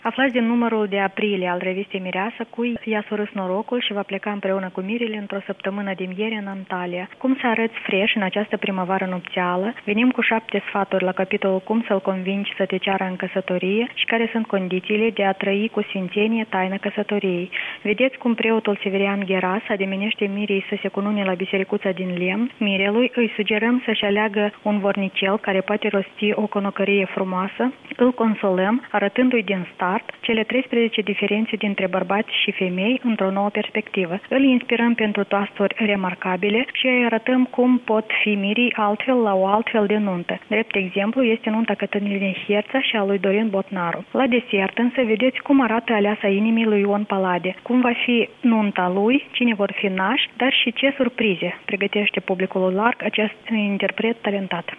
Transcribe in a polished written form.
Aflați din numărul de aprilie al revistei Mireasa cui i-a surâs norocul și va pleca împreună cu mirile într-o săptămână din ieri în Antalya. Cum să arăți fresh în această primăvară nupțială? Venim cu 7 sfaturi la capitolul cum să-l convingi să te ceară în căsătorie și care sunt condițiile de a trăi cu sfințenie taina căsătoriei. Vedeți cum preotul Severian Gheras ademenește mirii să se cunune la bisericuța din lemn. Mirelui îi sugerăm să-și aleagă un vornicel care poate rosti o conocărie frumoasă. Îl consolăm arătându-i din start cele 13 diferențe dintre bărbați și femei într-o nouă perspectivă. Îl inspirăm pentru toasturi remarcabile și îi arătăm cum pot fi mirii altfel la o altfel de nuntă. Drept exemplu este nunta Cătălinei Herța și a lui Dorin Botnaru. La desert însă vedeți cum arată aleasa inimii lui Ion Palade, cum va fi nunta lui, cine vor fi nași, dar și ce surprize pregătește publicul larg acest interpret talentat.